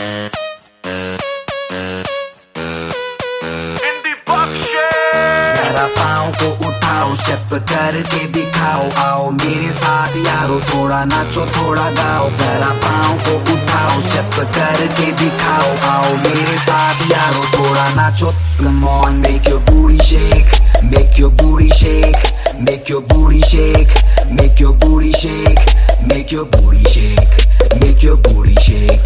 जरा पाँव को उठाओ, स्टेप करके दिखाओ, आओ मेरे साथ यारो, थोड़ा नाचो थोड़ा गाओ। जरा पाँव को उठाओ, स्टेप करके दिखाओ, आओ मेरे साथ यारो, थोड़ा नाचो। Come on, make your booty shake, make your booty shake, make your booty shake, make your booty shake, make your booty shake, make your booty shake,